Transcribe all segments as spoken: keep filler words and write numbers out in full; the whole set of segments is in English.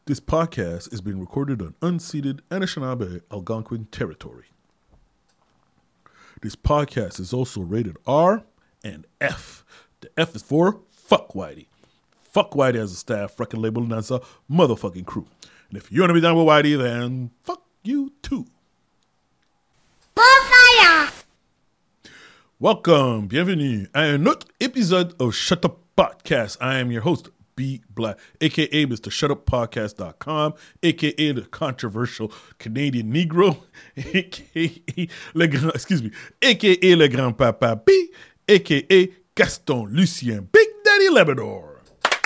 This podcast is being recorded on unceded Anishinaabe Algonquin territory. This podcast is also rated R and F. The F is for Fuck Whitey. Fuck Whitey as a staff, record label, and as a motherfucking crew. And if you want to be down with Whitey, then fuck you too. Bonfire! Welcome, bienvenue à un autre épisode of Shut Up Podcast. I am your host, B Black, aka Mister Shut Up Podcast dot com, aka the controversial Canadian Negro, aka le grand, excuse me, aka le Grand Papa B, aka Gaston Lucien Big Daddy Labrador.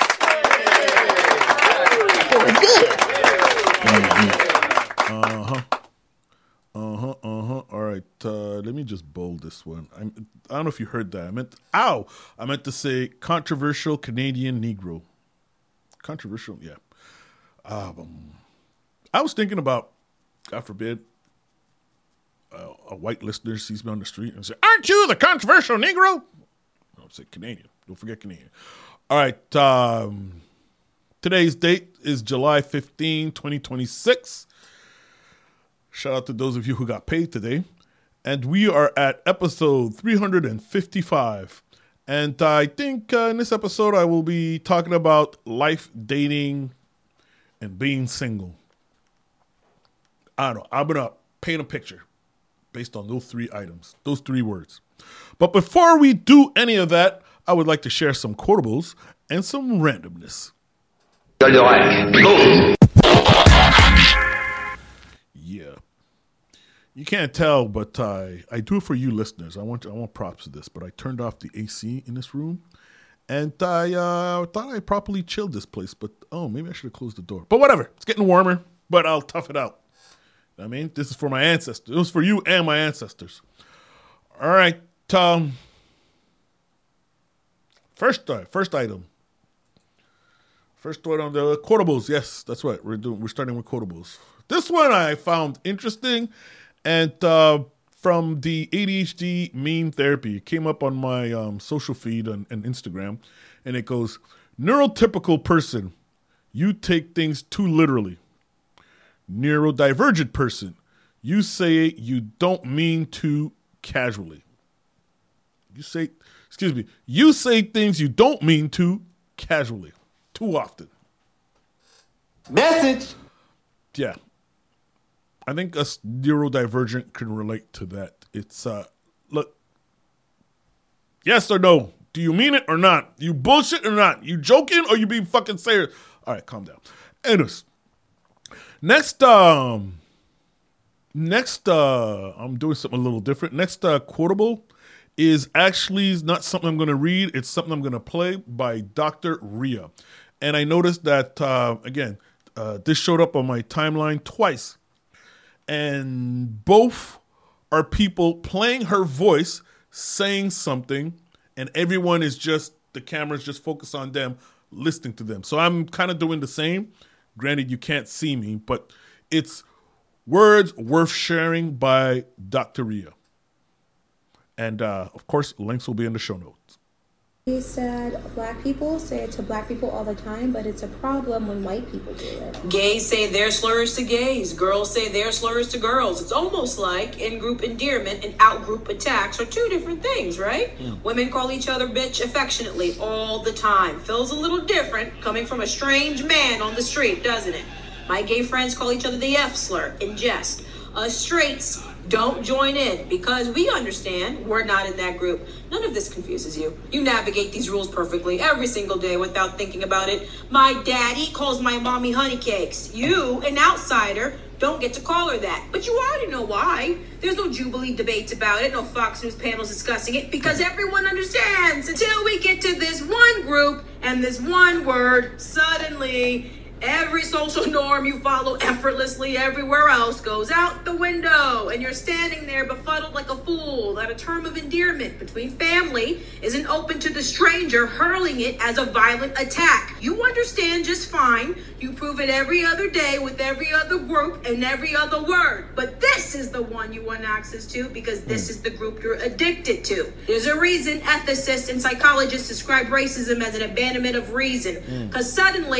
Uh huh. Uh huh. Uh huh. All right. Uh, let me just bold this one. I'm, I don't know if you heard that. I meant, ow! I meant to say controversial Canadian Negro. Controversial, yeah. Um, I was thinking about, God forbid, uh, a white listener sees me on the street and says, "Aren't you the controversial Negro?" I'll say Canadian. Don't forget Canadian. All right. Um, today's date is July fifteenth, twenty twenty-six. Shout out to those of you who got paid today. And we are at episode three hundred fifty-five. And I think uh, in this episode, I will be talking about life, dating, and being single. I don't know. I'm going to paint a picture based on those three items, those three words. But before we do any of that, I would like to share some quotables and some randomness. Yeah. You can't tell, but I, I do it for you listeners. I want I want props to this, but I turned off the A C in this room, and I uh, thought I properly chilled this place, but oh, maybe I should have closed the door. But whatever, it's getting warmer, but I'll tough it out. I mean, this is for my ancestors. It was for you and my ancestors. All right. Um, first, uh, first item. First one on the quotables. Yes, that's right. We're doing. We're starting with quotables. This one I found interesting. And uh, from the A D H D meme therapy, it came up on my um, social feed on, on Instagram, and it goes, neurotypical person, you take things too literally. Neurodivergent person, you say you don't mean to casually. You say, excuse me, you say things you don't mean to casually, too often. Message. Yeah. I think us neurodivergent can relate to that. It's, uh, look, yes or no? Do you mean it or not? You bullshit or not? You joking or you being fucking serious? All right, calm down. Anyways, next, um, next, uh, I'm doing something a little different. Next, uh, quotable is actually not something I'm going to read. It's something I'm going to play by Doctor Rhea. And I noticed that, uh, again, uh, this showed up on my timeline twice. And both are people playing her voice, saying something, and everyone is just, the camera's just focused on them, listening to them. So I'm kind of doing the same. Granted, you can't see me, but it's words worth sharing by Doctor Rhea. And, uh, of course, links will be in the show notes. He said black people say it to black people all the time, but it's a problem when white people do it. Gays say their slurs to gays. Girls say their slurs to girls. It's almost like in-group endearment and out-group attacks are two different things, right? Yeah. Women call each other bitch affectionately all the time. Feels a little different coming from a strange man on the street, doesn't it? My gay friends call each other the F slur in jest. Us straights don't join in because we understand we're not in that group. None of this confuses you. You navigate these rules perfectly every single day without thinking about it. My daddy calls my mommy honey cakes. You, an outsider, don't get to call her that. But you already know why. There's no Jubilee debates about it, no Fox News panels discussing it, because everyone understands. Until we get to this one group and this one word, suddenly every social norm you follow effortlessly everywhere else goes out the window, and you're standing there befuddled like a fool that a term of endearment between family isn't open to the stranger hurling it as a violent attack. You understand just fine. You prove it every other day with every other group and every other word. But this is the one you want access to because this mm. is the group you're addicted to. There's a reason ethicists and psychologists describe racism as an abandonment of reason, because mm. suddenly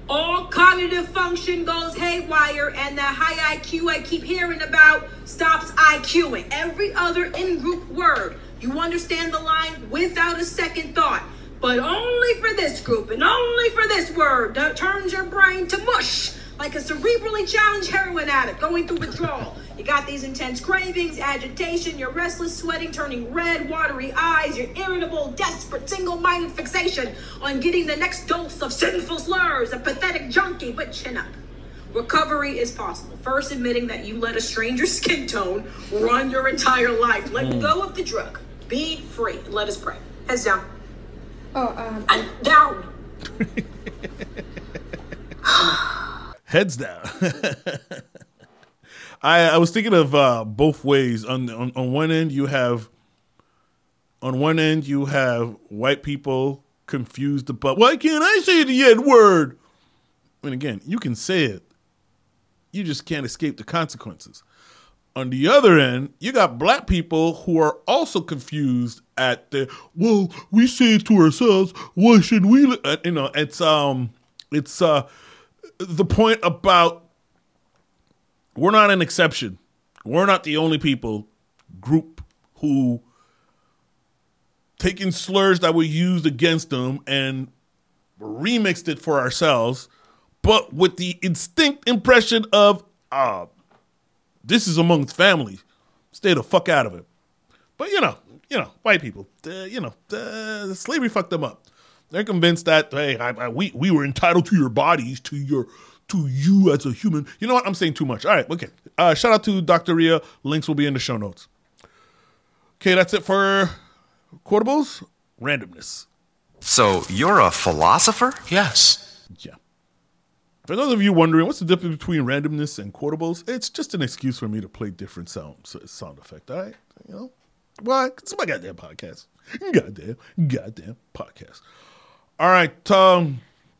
all cognitive function goes haywire, and that high I Q I keep hearing about stops IQing. Every other in-group word, you understand the line without a second thought. But only for this group and only for this word that turns your brain to mush like a cerebrally challenged heroin addict going through withdrawal. You got these intense cravings, agitation, you're restless, sweating, turning red, watery eyes, you're irritable, desperate, single-minded fixation on getting the next dose of sinful slurs, a pathetic junkie, but chin up. Recovery is possible. First, admitting that you let a stranger's skin tone run your entire life. Let mm. go of the drug. Be free. Let us pray. Heads down. Oh, um... I'm down. Heads down. I, I was thinking of uh, both ways. On, on on one end, you have on one end you have white people confused about why can't I say the N word? And again, you can say it, you just can't escape the consequences. On the other end, you got black people who are also confused at the well, we say it to ourselves. Why should we? Uh, you know, it's um, it's uh, the point about. We're not an exception. We're not the only people, group, who taking slurs that were used against them and remixed it for ourselves, but with the instinct impression of, uh, this is amongst family. Stay the fuck out of it. But, you know, you know, white people, uh, you know, uh, slavery fucked them up. They're convinced that, hey, I, I, we, we were entitled to your bodies, to your... to you as a human. You know what? I'm saying too much. All right, okay. Uh, shout out to Doctor Ria. Links will be in the show notes. Okay, that's it for Quotables. Randomness. So you're a philosopher? Yes. Yeah. For those of you wondering, what's the difference between randomness and quotables? It's just an excuse for me to play different sound sound effect. All right, you know why? It's my goddamn podcast. Goddamn, goddamn podcast. All right. Um.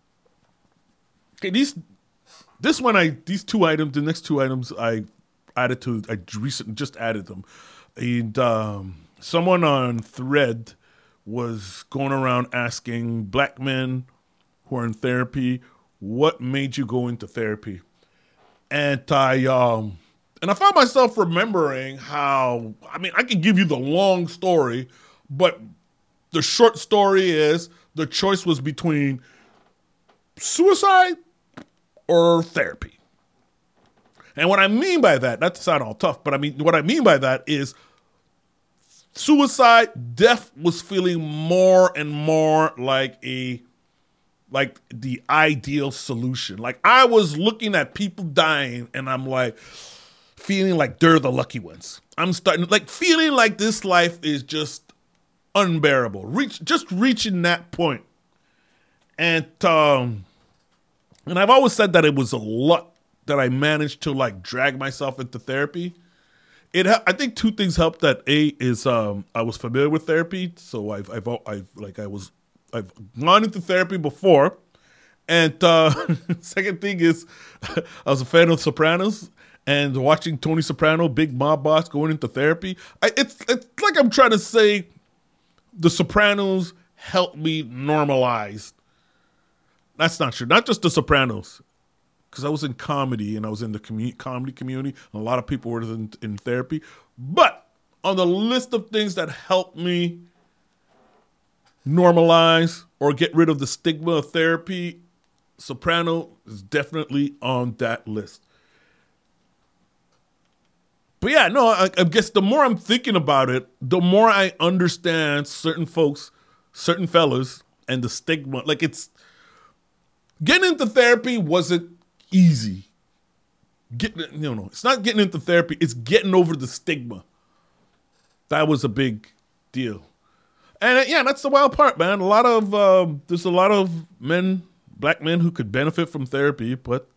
Okay, these. This one, I these two items, the next two items, I added to. I recently just added them, and um, someone on Thread was going around asking black men who are in therapy, "What made you go into therapy?" And I um, and I found myself remembering how. I mean, I could give you the long story, but the short story is the choice was between suicide or therapy. And what I mean by that, not to sound all tough, but I mean, what I mean by that is suicide, death was feeling more and more like a, like the ideal solution. Like I was looking at people dying and I'm like, feeling like they're the lucky ones. I'm starting, like feeling like this life is just unbearable. Reach, just reaching that point. And, um, And I've always said that it was a luck that I managed to like drag myself into therapy. It, I think two things helped. That A is um, I was familiar with therapy, so I've, I've, I've like I was, I've gone into therapy before, and uh, second thing is I was a fan of Sopranos and watching Tony Soprano, big mob boss, going into therapy. I, it's it's like I'm trying to say, the Sopranos helped me normalize. That's not true. Not just The Sopranos, because I was in comedy and I was in the commu- comedy community. And a lot of people were in, in therapy. But on the list of things that helped me normalize or get rid of the stigma of therapy, Soprano is definitely on that list. But yeah, no, I, I guess the more I'm thinking about it, the more I understand certain folks, certain fellas, and the stigma. Like it's, getting into therapy wasn't easy. Getting, you know, it's not getting into therapy. It's getting over the stigma. That was a big deal. And uh, yeah, that's the wild part, man. A lot of, um, there's a lot of men, black men who could benefit from therapy, but,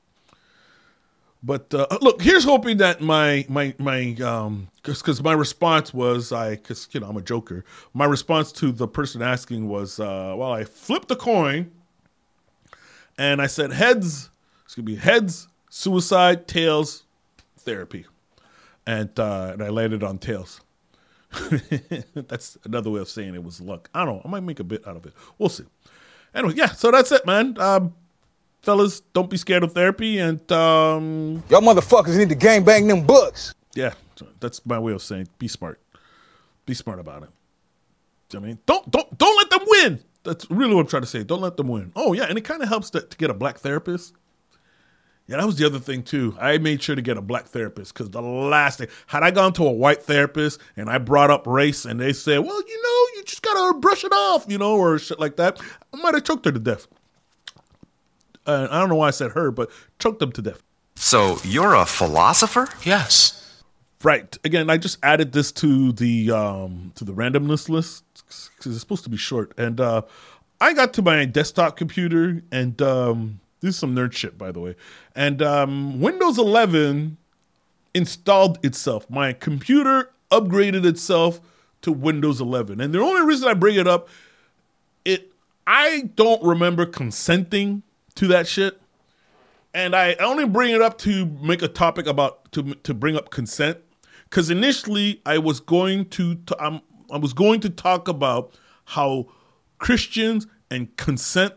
but uh, look, here's hoping that my, my, my, um, cause, cause my response was I, cause you know, I'm a joker. My response to the person asking was, uh, well, I flipped a coin. And I said heads, it's going to be heads, suicide, tails, therapy. And uh, and I landed on tails. That's another way of saying it was luck. I don't know. I might make a bit out of it. We'll see. Anyway, yeah, so that's it, man. Um, fellas, don't be scared of therapy. And um, y'all motherfuckers need to gangbang them books. Yeah, that's my way of saying be smart. Be smart about it. I mean, don't don't don't let them win. That's really what I'm trying to say. Don't let them win. Oh yeah, and it kind of helps to, to get a black therapist. Yeah, that was the other thing too. I made sure to get a black therapist because the last thing, had I gone to a white therapist and I brought up race and they said, well, you know, you just gotta brush it off, you know, or shit like that, I might have choked her to death. Uh, I don't know why I said her, but choked them to death. So you're a philosopher? Yes. Right. Again, I just added this to the um, to the randomness list because it's supposed to be short. And uh, I got to my desktop computer, and um, this is some nerd shit, by the way. And um, Windows eleven installed itself. My computer upgraded itself to Windows eleven. And the only reason I bring it up, it I don't remember consenting to that shit. And I only bring it up to make a topic about to to bring up consent. Because initially, I was going to t- I'm, I was going to talk about how Christians and consent,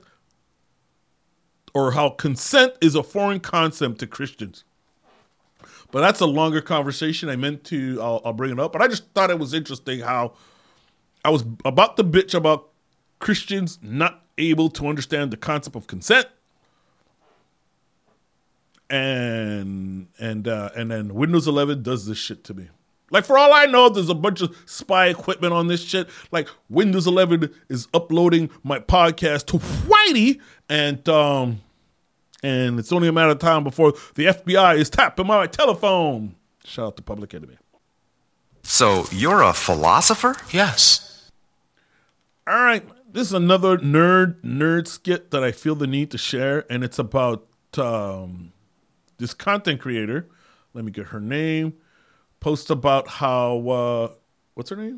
or how consent is a foreign concept to Christians. But that's a longer conversation. I meant to, I'll, I'll bring it up. But I just thought it was interesting how I was about to bitch about Christians not able to understand the concept of consent. And and uh, and then Windows eleven does this shit to me. Like, for all I know, there's a bunch of spy equipment on this shit. Like, Windows eleven is uploading my podcast to Whitey, and um, and it's only a matter of time before the F B I is tapping my telephone. Shout out to Public Enemy. So you're a philosopher? Yes. All right, this is another nerd nerd skit that I feel the need to share, and it's about um. this content creator, let me get her name, posts about how, uh, what's her name?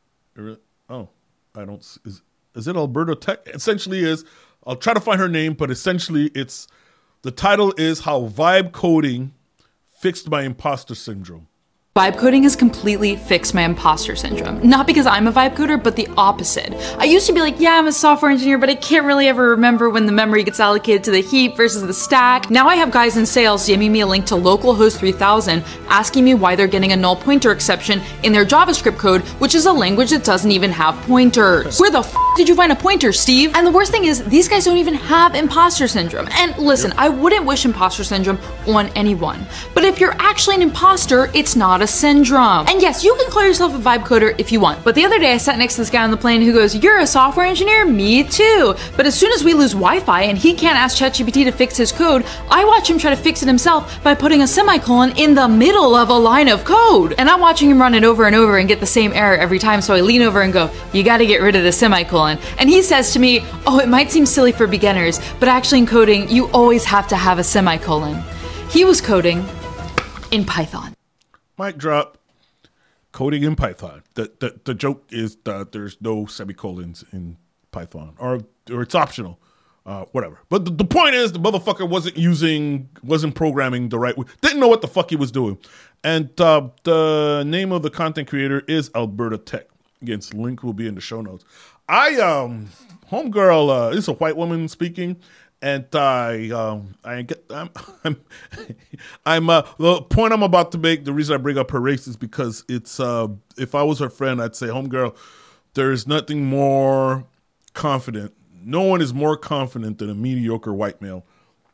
Oh, I don't, is, is it Alberta Tech? Essentially is, I'll try to find her name, but essentially it's, the title is How Vibe Coding Fixed My Imposter Syndrome. Vibe coding has completely fixed my imposter syndrome. Not because I'm a vibe coder, but the opposite. I used to be like, yeah, I'm a software engineer, but I can't really ever remember when the memory gets allocated to the heap versus the stack. Now I have guys in sales DMing me a link to localhost three thousand, asking me why they're getting a null pointer exception in their JavaScript code, which is a language that doesn't even have pointers. Where the f did you find a pointer, Steve? And the worst thing is, these guys don't even have imposter syndrome. And listen, I wouldn't wish imposter syndrome on anyone. But if you're actually an imposter, it's not a syndrome. And yes, you can call yourself a vibe coder if you want. But the other day I sat next to this guy on the plane who goes, you're a software engineer? Me too. But as soon as we lose Wi-Fi and he can't ask ChatGPT to fix his code, I watch him try to fix it himself by putting a semicolon in the middle of a line of code. And I'm watching him run it over and over and get the same error every time, so I lean over and go, you gotta get rid of the semicolon. And he says to me, oh, it might seem silly for beginners, but actually in coding, you always have to have a semicolon. He was coding in Python. Mic drop. Coding in Python. The, the the joke is that there's no semicolons in Python, or or it's optional, uh, whatever. But the, the point is, the motherfucker wasn't using, wasn't programming the right way. Didn't know what the fuck he was doing. And uh, the name of the content creator is Alberta Tech. Again, the link will be in the show notes. I um, homegirl uh, is a white woman speaking. And I, um, I get, I'm, I'm, I'm. Uh, the point I'm about to make. The reason I bring up her race is because it's. Uh, if I was her friend, I'd say, "Homegirl, there is nothing more confident. No one is more confident than a mediocre white male.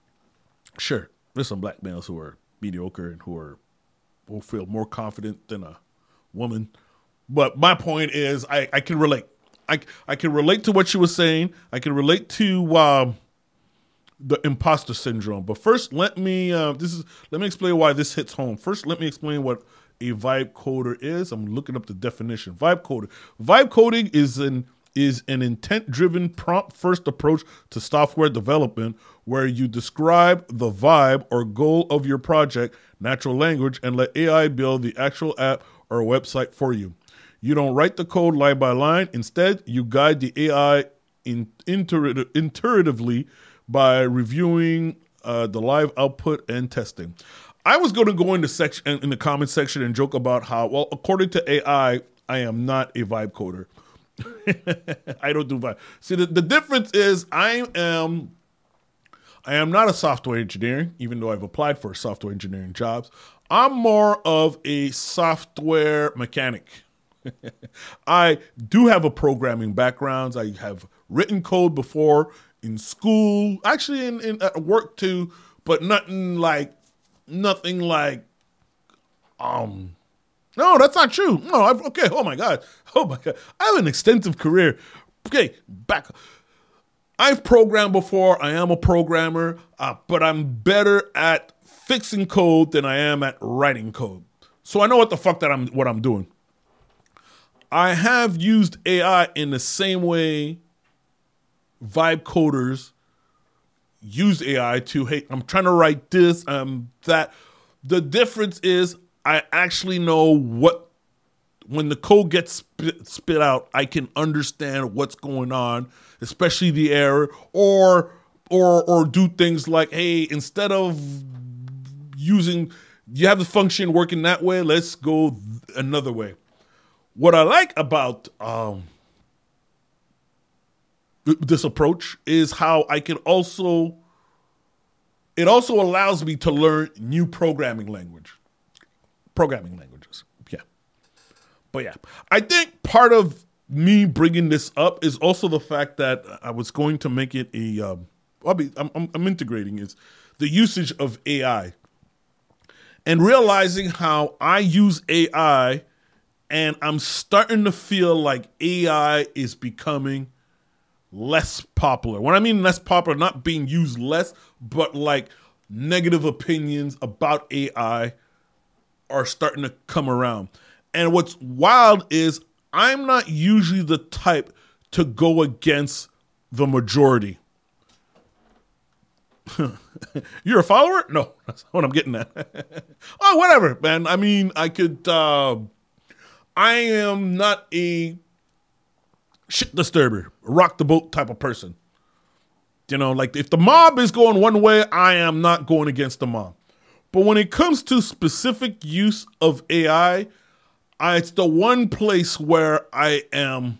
Sure, there's some black males who are mediocre and who are will feel more confident than a woman. But my point is, I, I can relate. I, I can relate to what she was saying. I can relate to." Um, the imposter syndrome. But first, let me uh, this is let me explain why this hits home. First, let me explain what a vibe coder is. I'm looking up the definition. Vibe coder. Vibe coding is an is an intent-driven, prompt-first approach to software development where you describe the vibe or goal of your project, natural language, and let A I build the actual app or website for you. You don't write the code line by line. Instead, you guide the A I in, intuitive, intuitively by reviewing uh, the live output and testing. I was going to go in the section in the comment section and joke about how, well, according to A I, I am not a vibe coder. I don't do vibe. See, the, the difference is I am I am not a software engineer, even though I've applied for software engineering jobs. I'm more of a software mechanic. I do have a programming background. I have written code before in school, actually in, in at work too, but nothing like, nothing like, um, no, that's not true. No, I've, okay, oh my God. Oh my God. I have an extensive career. Okay, back. I've programmed before. I am a programmer, uh, but I'm better at fixing code than I am at writing code. So I know what the fuck that I'm, what I'm doing. I have used A I in the same way vibe coders use A I to, hey, I'm trying to write this, um, that. The difference is I actually know what, when the code gets spit, spit out, I can understand what's going on, especially the error, or or or do things like, hey, instead of using, you have the function working that way, let's go another way. What I like about um, this approach is how I can also, it also allows me to learn new programming language, programming languages. Yeah. But yeah, I think part of me bringing this up is also the fact that I was going to make it a, um, I'll be, I'm, I'm, I'm integrating is the usage of A I and realizing how I use A I. And I'm starting to feel like A I is becoming less popular. When I mean less popular, not being used less, but like negative opinions about A I are starting to come around. And what's wild is I'm not usually the type to go against the majority. You're a follower? No, that's not what I'm getting at. Oh, whatever, man. I mean, I could... Uh, I am not a shit disturber, rock the boat type of person. You know, like if the mob is going one way, I am not going against the mob. But when it comes to specific use of A I, I, it's the one place where I am,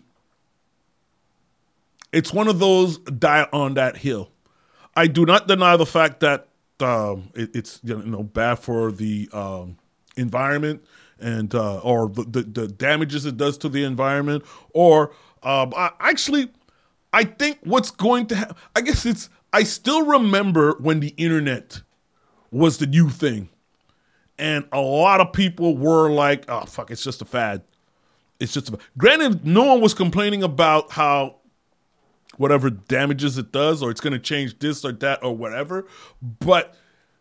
it's one of those die on that hill. I do not deny the fact that um, it, it's you know bad for the um, environment. And uh, or the, the, the damages it does to the environment, or um, I, actually, I think what's going to happen, I guess it's, I still remember when the internet was the new thing. And a lot of people were like, oh, fuck, it's just a fad. It's just a fad. Granted, no one was complaining about how whatever damages it does, or it's going to change this or that or whatever. But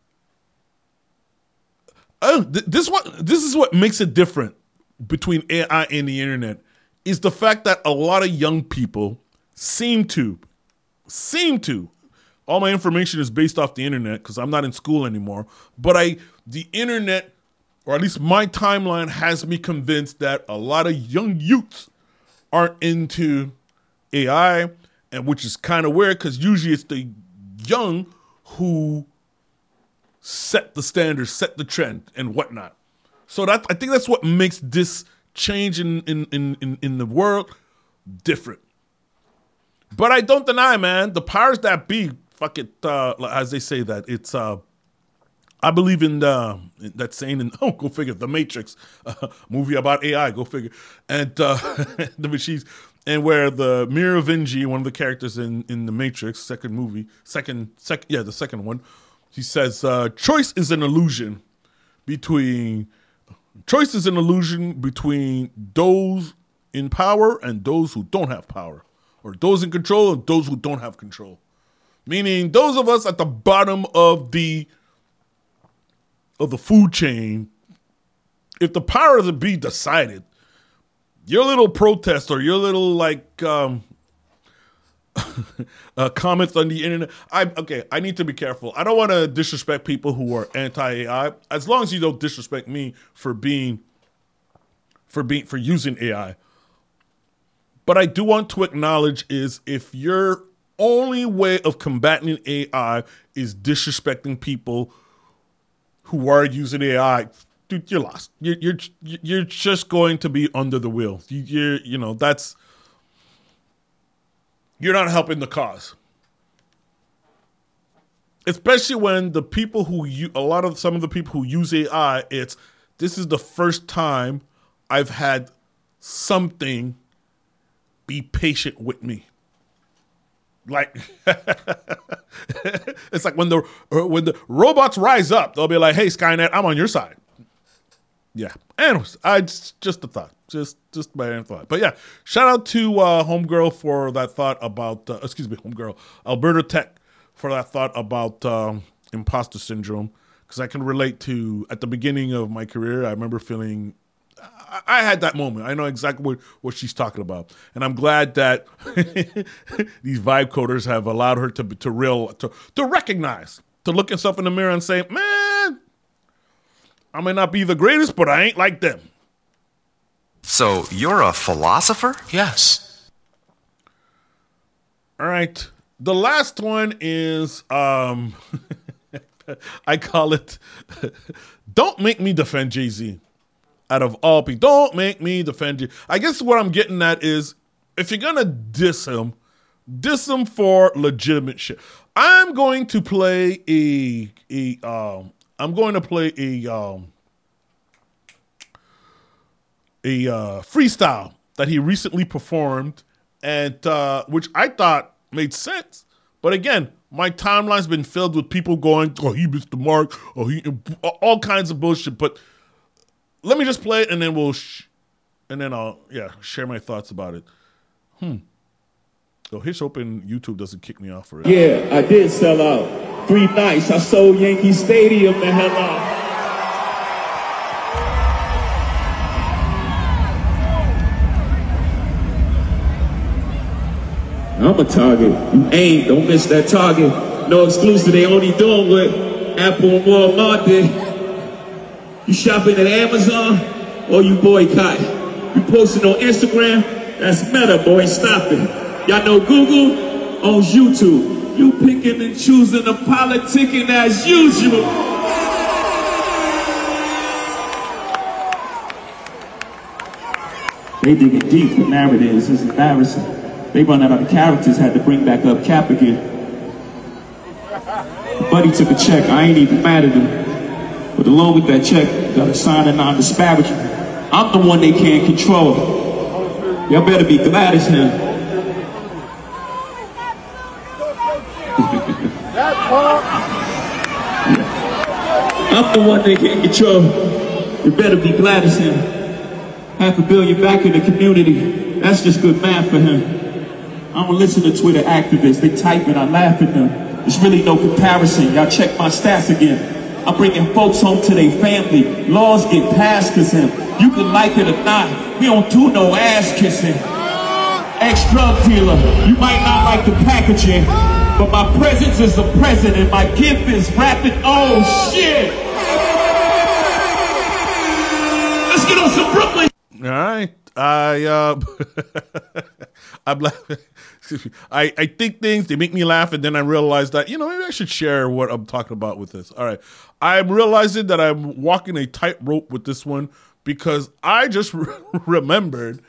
Oh, th- this what this is what makes it different between A I and the internet is the fact that a lot of young people seem to seem to all my information is based off the internet because I'm not in school anymore, but I the internet, or at least my timeline, has me convinced that a lot of young youths aren't into A I, and which is kind of weird because usually it's the young who set the standards, set the trend, and whatnot. So that I think that's what makes this change in in, in, in in the world different. But I don't deny, man, the powers that be, fuck it, uh, as they say that, it's, uh, I believe in the, that saying, in, oh, go figure, The Matrix, uh, movie about A I, go figure. And uh, the machines, and where the Merovingi, one of the characters in, in The Matrix, second movie, second, second, yeah, the second one, he says, uh, choice is an illusion between, choice is an illusion between those in power and those who don't have power, or those in control and those who don't have control. Meaning those of us at the bottom of the, of the food chain, if the power of the be decided, your little protest or your little like, um, uh, comments on the internet. I okay. I need to be careful. I don't want to disrespect people who are anti-A I. As long as you don't disrespect me for being, for being for using A I. But I do want to acknowledge is if your only way of combating A I is disrespecting people who are using A I, dude, you're lost. You're you're you're just going to be under the wheel. You you're, you know that's. You're not helping the cause. especially when the people who you, a lot of some of the people who use A I, it's this is the first time I've had something be patient with me. Like it's like when the when the robots rise up, they'll be like, "Hey, Skynet, I'm on your side." Yeah. Anyways, I just, just a thought, just just my own thought. But yeah, shout out to uh, Homegirl for that thought about. Uh, excuse me, Homegirl, Alberta Tech for that thought about um, imposter syndrome, because I can relate to at the beginning of my career. I remember feeling. I had that moment. I know exactly what, what she's talking about, and I'm glad that these vibe coders have allowed her to to real to to recognize, to look herself in the mirror and say, "Man, I may not be the greatest, but I ain't like them." So you're a philosopher? Yes. All right. The last one is um, I call it "Don't Make Me Defend Jay-Z." Out of all people, don't make me defend you. I guess what I'm getting at is, if you're gonna diss him, diss him for legitimate shit. I'm going to play a a um. I'm going to play a um. A uh, freestyle that he recently performed, and uh, which I thought made sense. But again, my timeline's been filled with people going, "Oh, he missed the mark," "Oh, he," all kinds of bullshit. But let me just play it, and then we'll, sh- and then I'll, yeah, share my thoughts about it. Hmm. So here's hoping YouTube doesn't kick me off for it. Yeah, I did sell out. Three nights, I sold Yankee Stadium the hell out. I'm a target. You ain't, don't miss that target. No exclusive, they only doing what Apple and Walmart did. You shopping at Amazon or you boycott? You posting on Instagram? That's Meta, boy. Stop it. Y'all know Google owns YouTube. You picking and choosing the politicking as usual. They digging deep for narratives. It's embarrassing. They run out of characters. Had to bring back up Cap again. Buddy took a check. I ain't even mad at him. But along with that check, gotta sign a non-disparagement. I'm the one they can't control. Y'all better be glad as hell. I'm the one they can't control. You better be glad as him. Half a billion back in the community. That's just good math for him. I don't listen to Twitter activists. They type and I laugh at them. There's really no comparison. Y'all check my stats again. I'm bringing folks home to their family. Laws get passed cause him. You can like it or not. We don't do no ass kissing. Ex-drug dealer. You might not like the packaging, but my presence is the president. My gift is rapid. Oh shit. Let's get on some Brooklyn. All right. I uh I'm laughing. Excuse me. I, I think things, they make me laugh, and then I realize that, you know, maybe I should share what I'm talking about with this. All right. I'm realizing that I'm walking a tightrope with this one because I just re- remembered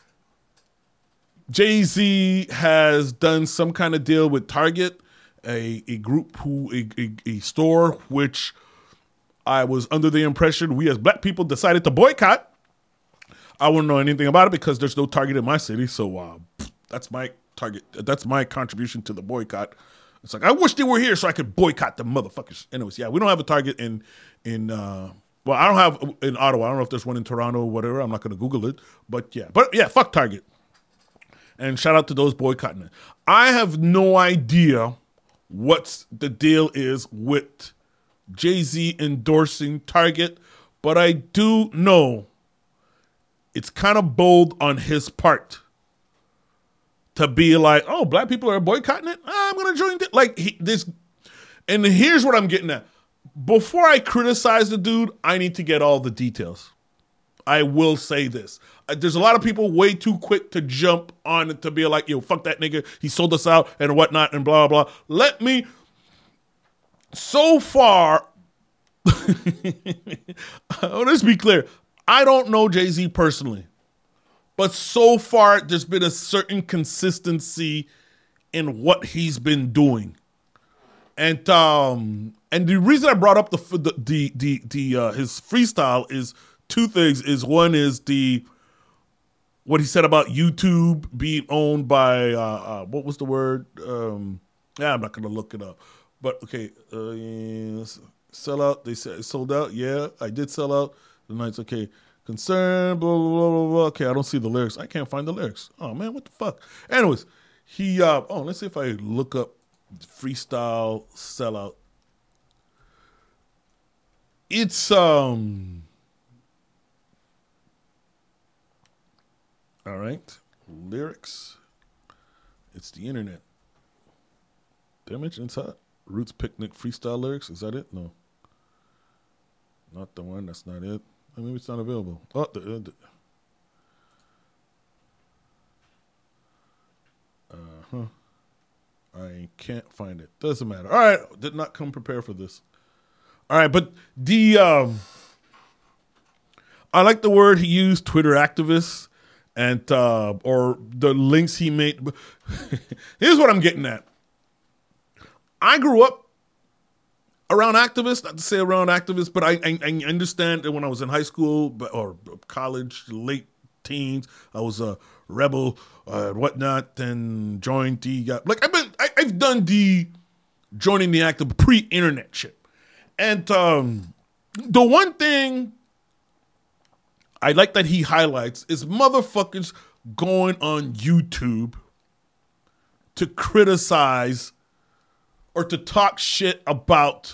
Jay-Z has done some kind of deal with Target, a, a group who, a, a, a store, which I was under the impression we as black people decided to boycott. I wouldn't know anything about it because there's no Target in my city. So uh, that's my Target. That's my contribution to the boycott. It's like, I wish they were here so I could boycott the motherfuckers. Anyways, yeah, we don't have a Target in, in uh, well, I don't have in Ottawa. I don't know if there's one in Toronto or whatever. I'm not going to Google it. But yeah, but yeah, fuck Target. And shout out to those boycotting it. I have no idea what the deal is with Jay-Z endorsing Target, but I do know it's kind of bold on his part to be like, oh, black people are boycotting it? I'm going to join it. Like, he, this, and here's what I'm getting at. Before I criticize the dude, I need to get all the details. I will say this. Uh, there's a lot of people way too quick to jump on it to be like, yo, fuck that nigga. He sold us out and whatnot and blah, blah, blah. Let me, so far, let's be clear. I don't know Jay-Z personally. But so far, there's been a certain consistency in what he's been doing. And um, and the reason I brought up the the the the, the uh, his freestyle is two things. Is one is the what he said about YouTube being owned by uh, uh, what was the word? Um, yeah, I'm not gonna look it up. But okay, uh, yes, sell out. They said sold out. Yeah, I did sell out. The night's okay. Concern, blah, blah, blah, blah, blah. Okay, I don't see the lyrics. I can't find the lyrics. Oh, man, what the fuck? Anyways, he, uh, oh, let's see if I look up freestyle sellout. It's, um, all right, lyrics. It's the internet. Did I mention it's hot? Roots Picnic freestyle lyrics. Is that it? No. Not the one. That's not it. Maybe it's not available. Oh, the, uh, the. Uh-huh. I can't find it. Doesn't matter. All right. Did not come prepared for this. All right, but the um I like the word he used, Twitter activists, and uh or the links he made. Here's what I'm getting at. I grew up around activists, not to say around activists, but I, I, I understand that when I was in high school or college, late teens, I was a rebel uh, whatnot, and joined the, uh, like I've been, I, I've done the joining the active pre-internet shit. And um, the one thing I like that he highlights is motherfuckers going on YouTube to criticize or to talk shit about,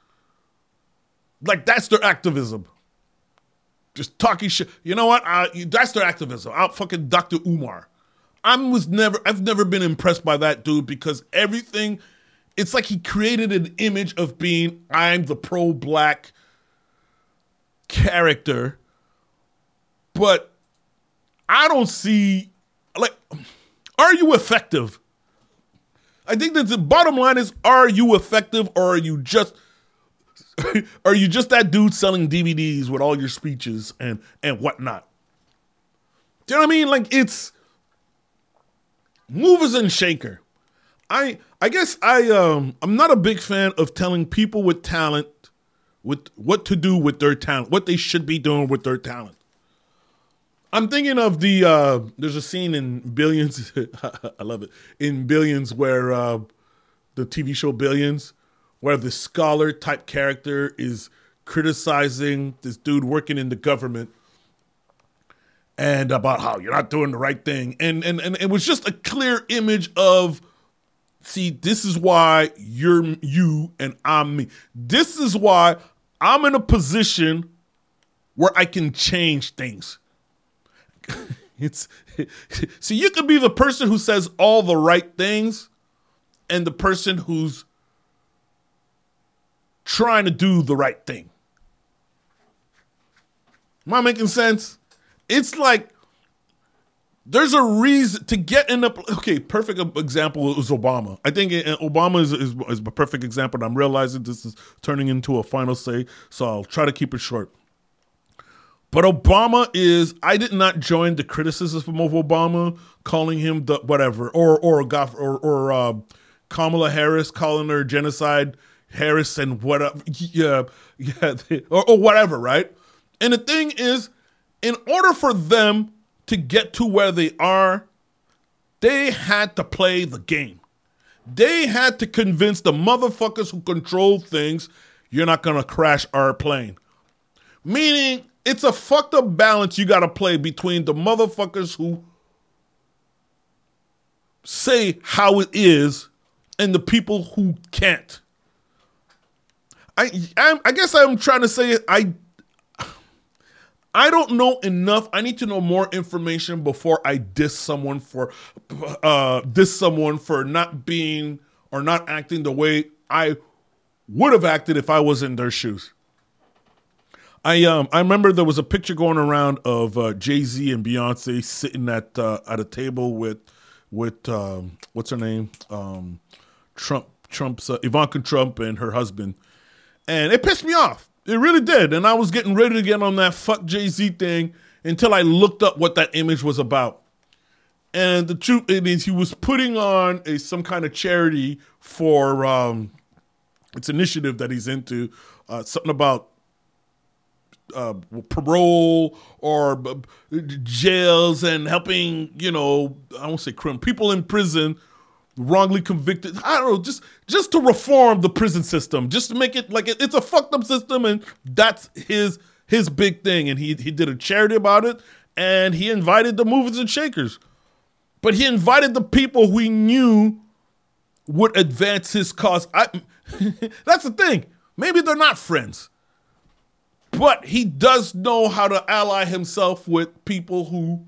like, that's their activism. Just talking shit. You know what? Uh, that's their activism. Out fucking Doctor Umar. I was never, I've never been impressed by that dude because everything, it's like he created an image of being, I'm the pro-black character, but I don't see, like, are you effective? I think that the bottom line is, are you effective, or are you just are you just that dude selling D V Ds with all your speeches and and whatnot? Do you know what I mean? Like, it's movers and shaker. I I guess I um I'm not a big fan of telling people with talent with what to do with their talent, what they should be doing with their talent. I'm thinking of the, uh, there's a scene in Billions, I love it, in Billions where uh, the T V show Billions, where the scholar type character is criticizing this dude working in the government and about how you're not doing the right thing. And, and, and it was just a clear image of, see, this is why you're you and I'm me. This is why I'm in a position where I can change things. It's see, you could be the person who says all the right things and the person who's trying to do the right thing. Am I making sense? It's like there's a reason to get in the, okay, perfect example is Obama. I think Obama is, is, is a perfect example, and I'm realizing this is turning into a final say, so I'll try to keep it short. But Obama is, I did not join the criticism of Obama, calling him the whatever, or or or, or uh, Kamala Harris calling her genocide Harris and whatever, yeah, yeah, or, or whatever, right? And the thing is, in order for them to get to where they are, they had to play the game. They had to convince the motherfuckers who control things, you're not going to crash our plane. Meaning, it's a fucked up balance you got to play between the motherfuckers who say how it is and the people who can't. I I'm, I guess I'm trying to say I I don't know enough. I need to know more information before I diss someone for uh, diss someone for not being or not acting the way I would have acted if I was in their shoes. I um I remember there was a picture going around of uh, Jay-Z and Beyonce sitting at uh, at a table with with um, what's her name um, Trump Trump's uh, Ivanka Trump and her husband, and it pissed me off. It really did, and I was getting ready to get on that fuck Jay-Z thing until I looked up what that image was about. And the truth is, he was putting on a some kind of charity for um, It's an initiative that he's into, uh, something about uh, parole or uh, jails and helping, you know, I won't say criminal, people in prison wrongly convicted. I don't know, just just to reform the prison system, just to make it like it, it's a fucked up system, and that's his his big thing. And he he did a charity about it, and he invited the movers and shakers, but he invited the people who he knew would advance his cause. I, that's the thing. Maybe they're not friends, but he does know how to ally himself with people who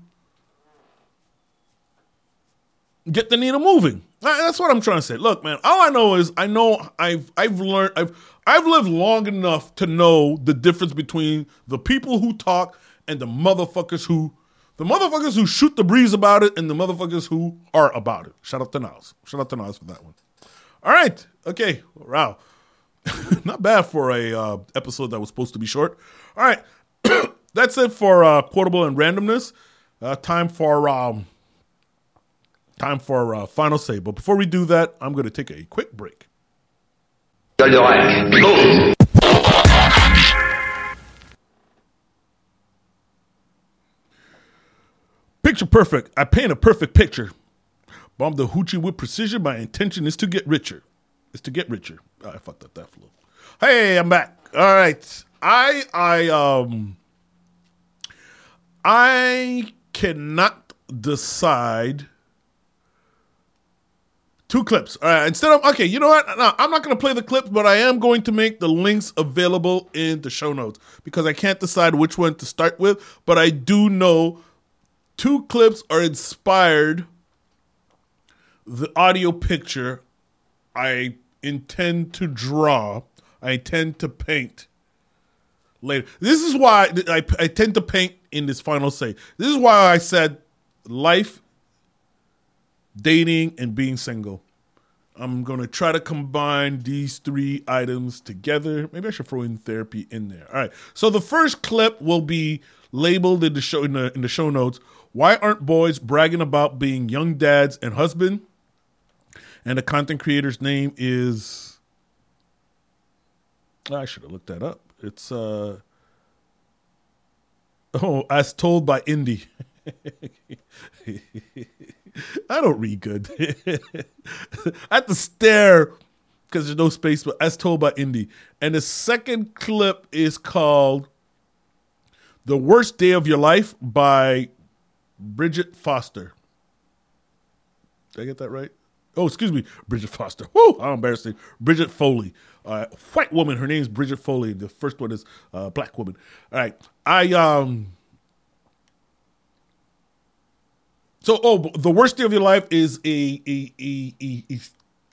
get the needle moving. That's what I'm trying to say. Look, man, all I know is I know I've I've learned I've I've lived long enough to know the difference between the people who talk and the motherfuckers who the motherfuckers who shoot the breeze about it and the motherfuckers who are about it. Shout out to Niles. Shout out to Niles for that one. All right. Okay. Wow. Not bad for a uh, episode that was supposed to be short. All right. That's it for uh, quotable and randomness. Uh, time for um, time for uh, final say. But before we do that, I'm going to take a quick break. Picture perfect. I paint a perfect picture. Bomb the hoochie with precision. My intention is to get richer. Is to get richer. Oh, I fucked up that flow. Hey, I'm back. All right. I I um I cannot decide two clips. All right. Instead of okay, you know what? No, I'm not going to play the clips, but I am going to make the links available in the show notes because I can't decide which one to start with. But I do know two clips are inspired. The audio picture I intend to draw, I intend to paint later. This is why I, I tend to paint in this final say. This is why I said life, dating, and being single. I'm going to try to combine these three items together. Maybe I should throw in therapy in there. All right. So the first clip will be labeled in the show in the, in the show notes. Why aren't boys bragging about being young dads and husband? And the content creator's name is, I should have looked that up. It's, uh, oh, as told by Indy. I don't read good. I have to stare because there's no space, but as told by Indy. And the second clip is called The Worst Day of Your Life by Bridget Foster. Did I get that right? Oh, excuse me, Bridget Foster. Woo, how embarrassing. Bridget Foley. Uh, white woman. Her name is Bridget Foley. The first one is uh, black woman. All right. I, um, so, oh, The Worst Day of Your Life is a, a, a, a, a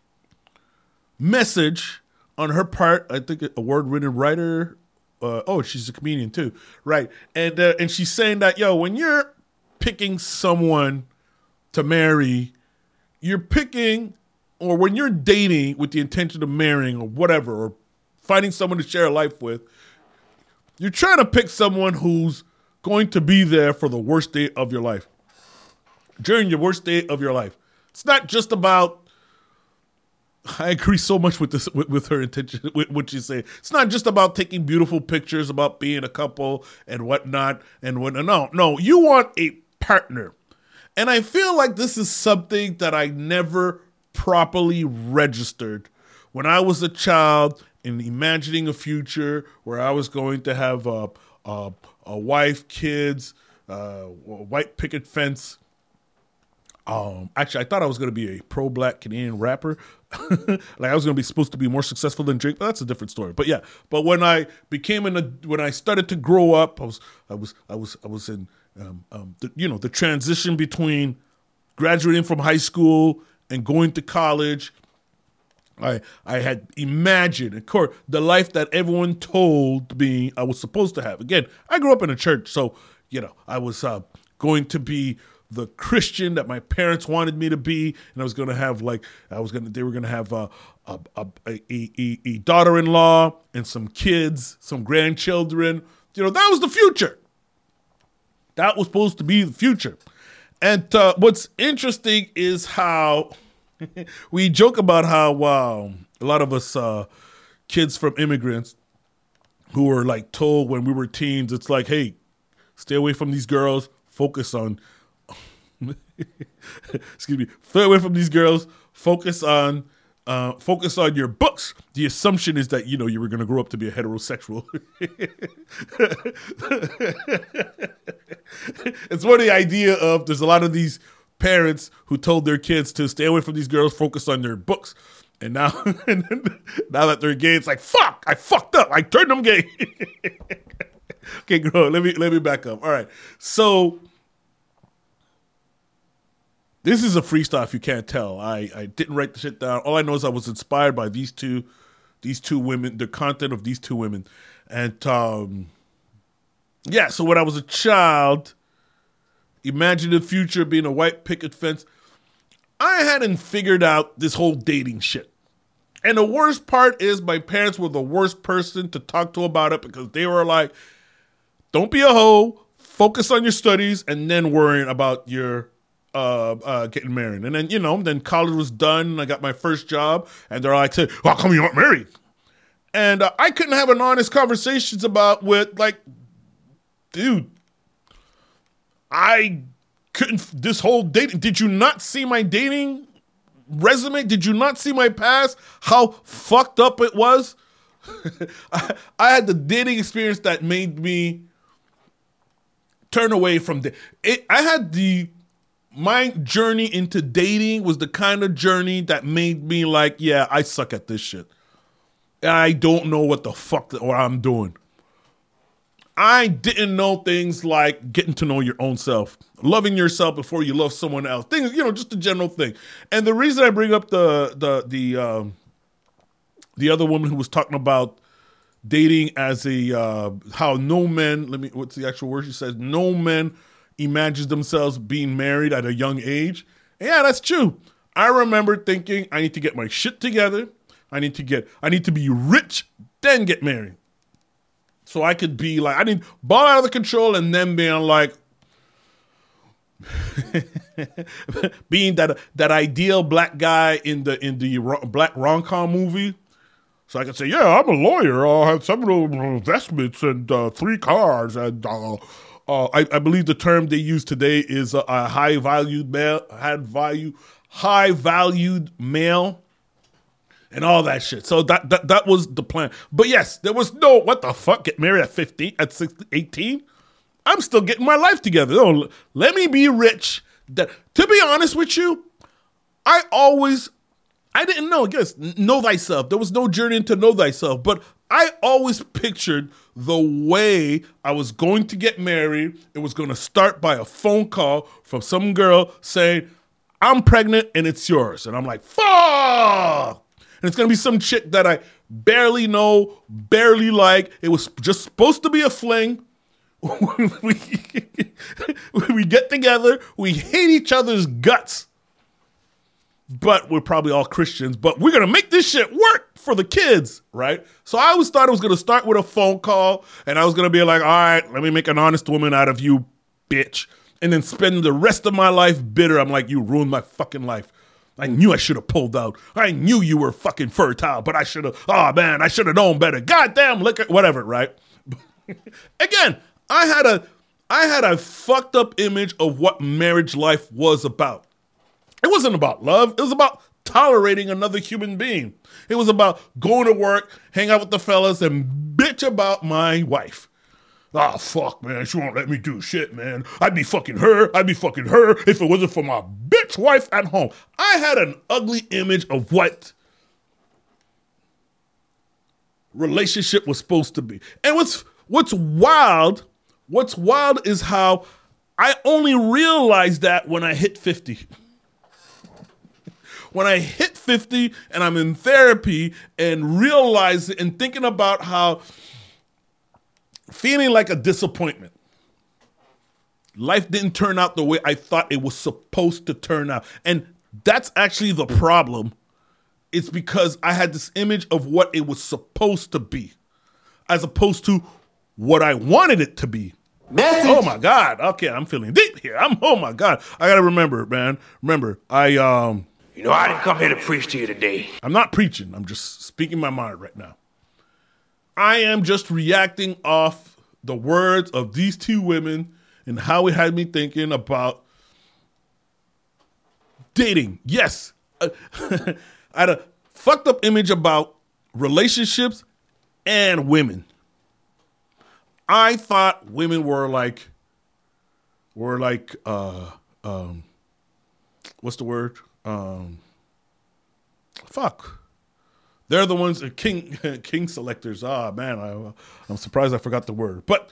message on her part. I think a award-winning writer. Uh, oh, she's a comedian too. Right. And, uh, and she's saying that, yo, when you're picking someone to marry, you're picking, or when you're dating with the intention of marrying or whatever, or finding someone to share a life with, you're trying to pick someone who's going to be there for the worst day of your life. During your worst day of your life. It's not just about, I agree so much with this, with, with her intention, with what she's saying. It's not just about taking beautiful pictures, about being a couple and whatnot and whatnot. No, no, you want a partner. And I feel like this is something that I never properly registered when I was a child in imagining a future where I was going to have a, a, a wife, kids, uh, a white picket fence. Um, actually, I thought I was going to be a pro-black Canadian rapper. Like I was going to be supposed to be more successful than Drake, but that's a different story. But yeah, but when I became in a, when I started to grow up, I was, I was, I was, I was in. Um, um, the, you know, the transition between graduating from high school and going to college, I I had imagined, of course, the life that everyone told me I was supposed to have. Again, I grew up in a church, so, you know, I was uh, going to be the Christian that my parents wanted me to be, and I was going to have, like, I was going to, they were going to have uh, a, a, a, a, a daughter-in-law and some kids, some grandchildren. You know, that was the future. That was supposed to be the future. And uh, what's interesting is how we joke about how wow, a lot of us, uh, kids from immigrants who were like told when we were teens, it's like, hey, stay away from these girls, focus on, excuse me, stay away from these girls, focus on, uh, focus on your books. The assumption is that, you know, you were going to grow up to be a heterosexual. It's more the idea of there's a lot of these parents who told their kids to stay away from these girls, focus on their books. And now, now that they're gay, it's like, fuck, I fucked up. I turned them gay. Okay, girl, let me let me back up. All right. So this is a freestyle if you can't tell. I, I didn't write the shit down. All I know is I was inspired by these two, these two women, the content of these two women. And um, yeah, so when I was a child, imagine the future being a white picket fence. I hadn't figured out this whole dating shit. And the worst part is my parents were the worst person to talk to about it because they were like, don't be a hoe, focus on your studies, and then worrying about your uh, uh, getting married. And then, you know, then college was done, I got my first job, and they're like, how come you aren't married? And uh, I couldn't have an honest conversations about with, like, dude, I couldn't, this whole dating, did you not see my dating resume? Did you not see my past? How fucked up it was? I, I had the dating experience that made me turn away from the, it. I had the, my journey into dating was the kind of journey that made me like, yeah, I suck at this shit. I don't know what the fuck that, what I'm doing. I didn't know things like getting to know your own self, loving yourself before you love someone else. Things, you know, just a general thing. And the reason I bring up the the the um, the other woman who was talking about dating as a uh, how no men. Let me. What's the actual word she says? No men imagines themselves being married at a young age. And yeah, that's true. I remember thinking I need to get my shit together. I need to get. I need to be rich, then get married. So I could be like, I didn't ball out of the control and then being like, being that that ideal black guy in the in the ro- black rom-com movie. So I could say, yeah, I'm a lawyer. I have several investments and uh, three cars. And uh, uh, I, I believe the term they use today is a, a high valued male, high value, high valued male. And all that shit. So that, that that was the plan. But yes, there was no, what the fuck, get married at fifteen, at sixteen, eighteen? I'm still getting my life together. No, let me be rich. That, to be honest with you, I always, I didn't know, I guess, know thyself. There was no journey into know thyself. But I always pictured the way I was going to get married. It was going to start by a phone call from some girl saying, I'm pregnant and it's yours. And I'm like, fuck! And it's going to be some chick that I barely know, barely like. It was just supposed to be a fling. we, we get together. We hate each other's guts. But we're probably all Christians. But we're going to make this shit work for the kids, right? So I always thought it was going to start with a phone call. And I was going to be like, all right, let me make an honest woman out of you, bitch. And then spend the rest of my life bitter. I'm like, you ruined my fucking life. I knew I should have pulled out. I knew you were fucking fertile, but I should have, oh man, I should have known better. Goddamn liquor, whatever, right? Again, I had a, I had a fucked up image of what marriage life was about. It wasn't about love. It was about tolerating another human being. It was about going to work, hang out with the fellas, and bitch about my wife. Oh, fuck, man, she won't let me do shit, man. I'd be fucking her. I'd be fucking her if it wasn't for my bitch wife at home. I had an ugly image of what relationship was supposed to be. And what's what's wild, what's wild is how I only realized that when I hit fifty. When I hit fifty and I'm in therapy and realizing and thinking about how feeling like a disappointment. Life didn't turn out the way I thought it was supposed to turn out. And that's actually the problem. It's because I had this image of what it was supposed to be, as opposed to what I wanted it to be. Message. Oh my God. Okay, I'm feeling deep here. I'm oh my God. I gotta remember, man. Remember, I um You know, I didn't come here to preach to you today. I'm not preaching. I'm just speaking my mind right now. I am just reacting off the words of these two women and how it had me thinking about dating. Yes. I had a fucked up image about relationships and women. I thought women were like, were like, uh, um, what's the word? Um, fuck. They're the ones, uh, king king selectors. Ah, man, I, I'm surprised I forgot the word. But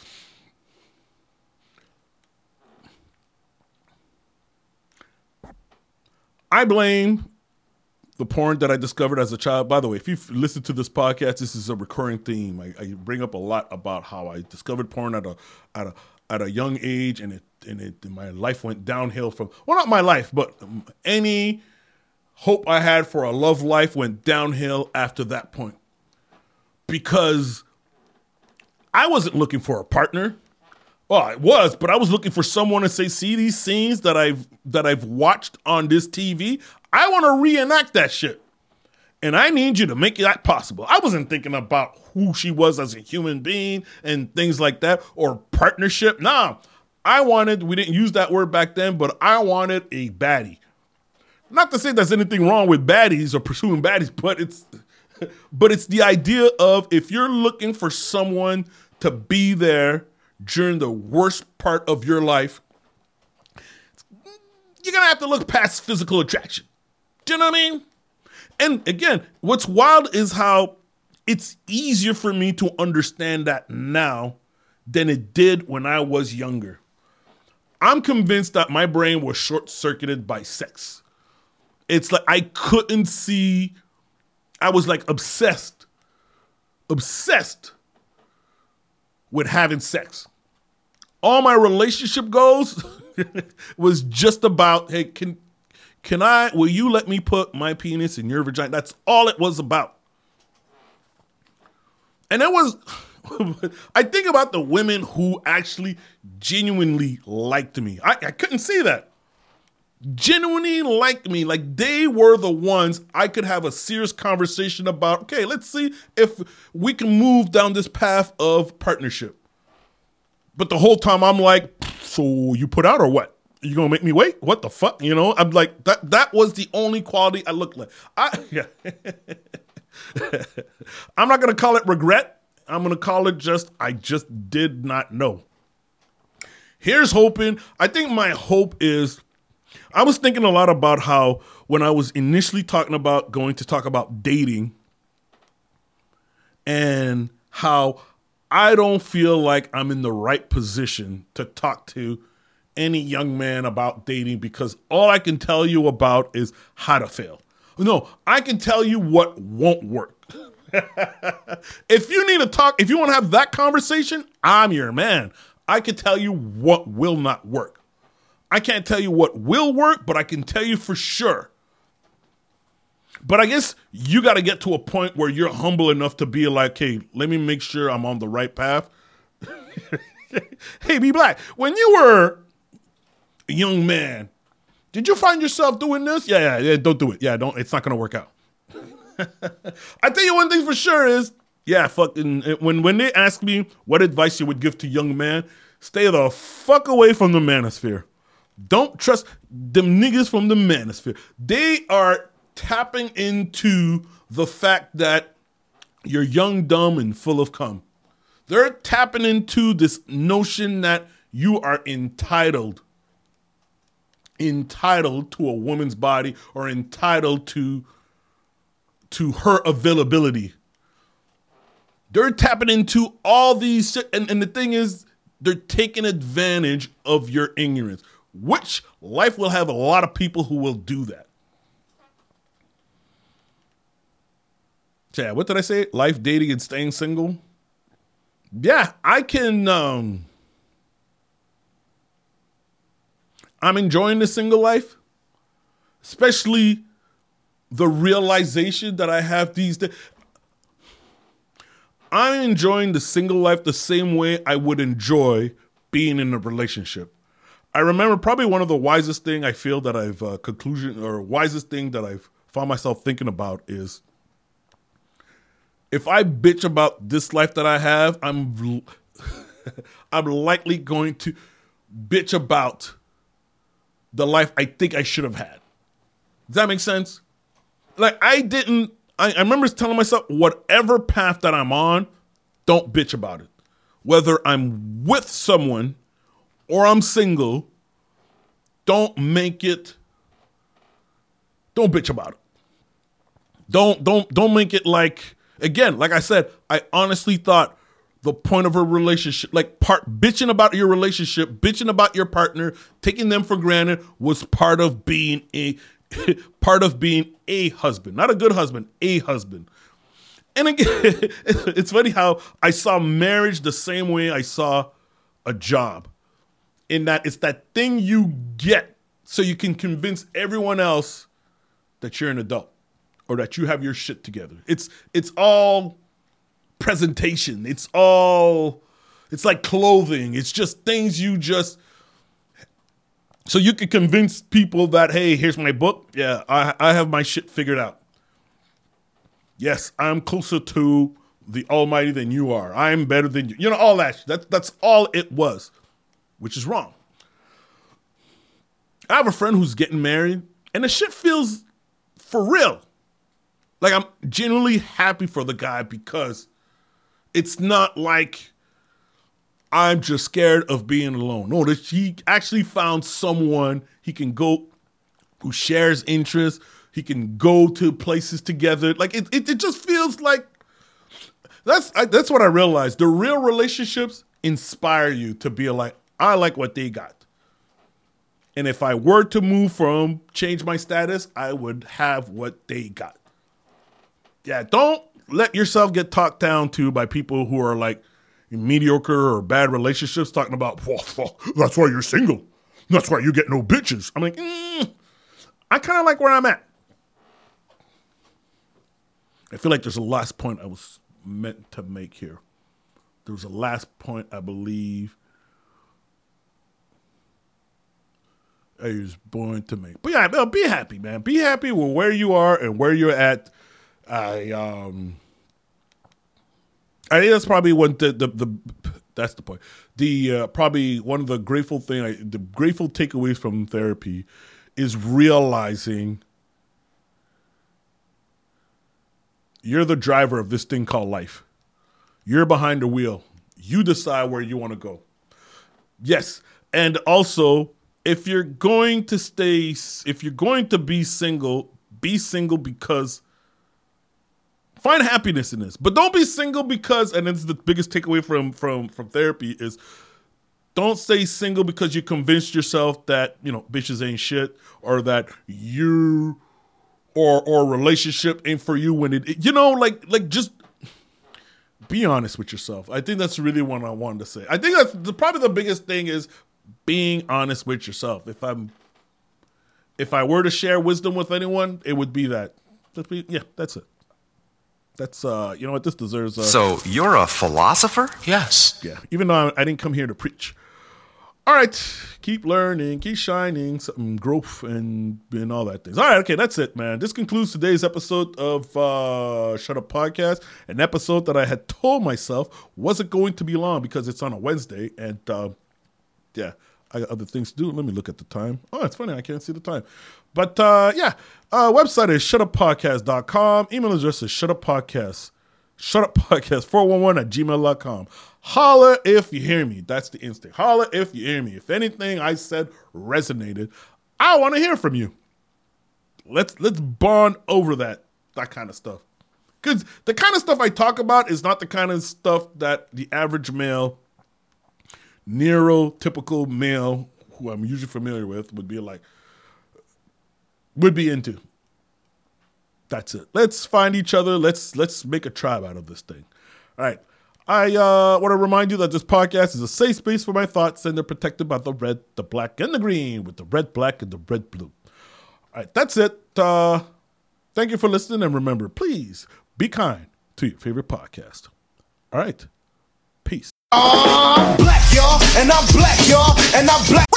I blame the porn that I discovered as a child. By the way, if you've listened to this podcast, this is a recurring theme. I, I bring up a lot about how I discovered porn at a at a at a young age, and it and it and my life went downhill from well, not my life, but any hope I had for a love life went downhill after that point, because I wasn't looking for a partner. Well, I was, but I was looking for someone to say, see these scenes that I've that I've watched on this T V? I want to reenact that shit. And I need you to make that possible. I wasn't thinking about who she was as a human being and things like that, or partnership. Nah, I wanted, we didn't use that word back then, but I wanted a baddie. Not to say there's anything wrong with baddies or pursuing baddies, but it's, but it's the idea of if you're looking for someone to be there during the worst part of your life, you're going to have to look past physical attraction. Do you know what I mean? And again, what's wild is how it's easier for me to understand that now than it did when I was younger. I'm convinced that my brain was short-circuited by sex. It's like I couldn't see, I was like obsessed, obsessed with having sex. All my relationship goals was just about, hey, can can I, will you let me put my penis in your vagina? That's all it was about. And it was, I think about the women who actually genuinely liked me. I, I couldn't see that. Genuinely liked me. Like they were the ones I could have a serious conversation about. Okay, let's see if we can move down this path of partnership. But the whole time I'm like, so you put out or what? You gonna make me wait? What the fuck? You know, I'm like, that that was the only quality I looked like. I, yeah. I'm not gonna call it regret. I'm gonna call it just, I just did not know. Here's hoping. I think my hope is, I was thinking a lot about how when I was initially talking about going to talk about dating and how I don't feel like I'm in the right position to talk to any young man about dating, because all I can tell you about is how to fail. No, I can tell you what won't work. If you need to talk, if you want to have that conversation, I'm your man. I can tell you what will not work. I can't tell you what will work, but I can tell you for sure. But I guess you got to get to a point where you're humble enough to be like, hey, let me make sure I'm on the right path. Hey, B Black, when you were a young man, did you find yourself doing this? Yeah, yeah, yeah, don't do it. Yeah, don't. It's not going to work out. I tell you one thing for sure is, yeah, fucking, when, when they ask me what advice you would give to young man, stay the fuck away from the manosphere. Don't trust them niggas from the manosphere. They are tapping into the fact that you're young, dumb, and full of cum. They're tapping into this notion that you are entitled, entitled to a woman's body, or entitled to, to her availability. They're tapping into all these, and, and the thing is, they're taking advantage of your ignorance, which life will have a lot of people who will do that. Yeah, what did I say? Life, dating, and staying single? Yeah, I can, um, I'm enjoying the single life, especially the realization that I have these days. I'm enjoying the single life the same way I would enjoy being in a relationship. I remember probably one of the wisest thing I feel that I've uh, conclusion or wisest thing that I've found myself thinking about is if I bitch about this life that I have, I'm I'm likely going to bitch about the life I think I should have had. Does that make sense? Like, I didn't, I, I remember telling myself, whatever path that I'm on, don't bitch about it. Whether I'm with someone or I'm single, don't make it, don't bitch about it. Don't, don't, don't make it like, again, like I said, I honestly thought the point of a relationship, like part bitching about your relationship, bitching about your partner, taking them for granted was part of being a part of being a husband, not a good husband, a husband. And again, it's funny how I saw marriage the same way I saw a job, in that it's that thing you get so you can convince everyone else that you're an adult or that you have your shit together. It's it's all presentation. It's all, it's like clothing. It's just things you just, so you can convince people that, hey, here's my book. Yeah, I, I have my shit figured out. Yes, I'm closer to the Almighty than you are. I'm better than you. You know, all that. That that's all it was, which is wrong. I have a friend who's getting married, and the shit feels for real. Like, I'm genuinely happy for the guy because it's not like I'm just scared of being alone. No, that he actually found someone he can go, who shares interests. He can go to places together. Like, it, it, it just feels like, that's I, that's what I realized. The real relationships inspire you to be like, I like what they got. And if I were to move from, change my status, I would have what they got. Yeah, don't let yourself get talked down to by people who are like mediocre or bad relationships talking about, well, well, that's why you're single. That's why you get no bitches. I'm like, mm, I kind of like where I'm at. I feel like there's a last point I was meant to make here. There was a last point, I believe, I was born to make. But yeah, be happy, man. Be happy with where you are and where you're at. I um, I think that's probably one the the, the that's the point. The uh, probably one of the grateful thing, I, the grateful takeaways from therapy, is realizing you're the driver of this thing called life. You're behind the wheel. You decide where you want to go. Yes, and also if you're going to stay, if you're going to be single, be single because. Find happiness in this, but don't be single because, and this is the biggest takeaway from, from, from therapy is don't stay single because you convinced yourself that, you know, bitches ain't shit or that you or, or relationship ain't for you when it, you know, like, like just be honest with yourself. I think that's really what I wanted to say. I think that's the, probably the biggest thing is being honest with yourself. If I'm, if I were to share wisdom with anyone, it would be that. Just be, yeah, that's it. That's, uh, you know what, this deserves... Uh, so, you're a philosopher? Yes. Yeah, even though I didn't come here to preach. All right, keep learning, keep shining, some growth and, and all that things. All right, okay, that's it, man. This concludes today's episode of uh, Shut Up Podcast, an episode that I had told myself wasn't going to be long because it's on a Wednesday, and, uh, yeah, I got other things to do. Let me look at the time. Oh, it's funny, I can't see the time. But, uh, yeah, uh, website is shut up podcast dot com. Email address is shutuppodcast, shutuppodcast four one one at gmail dot com. Holla if you hear me. That's the instinct. Holla if you hear me. If anything I said resonated, I want to hear from you. Let's let's bond over that, that kind of stuff. Because the kind of stuff I talk about is not the kind of stuff that the average male, neurotypical male, who I'm usually familiar with, would be like, would be into. That's it. Let's find each other. Let's let's make a tribe out of this thing. All right. I uh, want to remind you that this podcast is a safe space for my thoughts, and they're protected by the red, the black, and the green, with the red, black, and the red, blue. All right. That's it. Uh, thank you for listening, and remember, please be kind to your favorite podcast. All right. Peace. I'm black, y'all, and I'm black, y'all, and I'm black.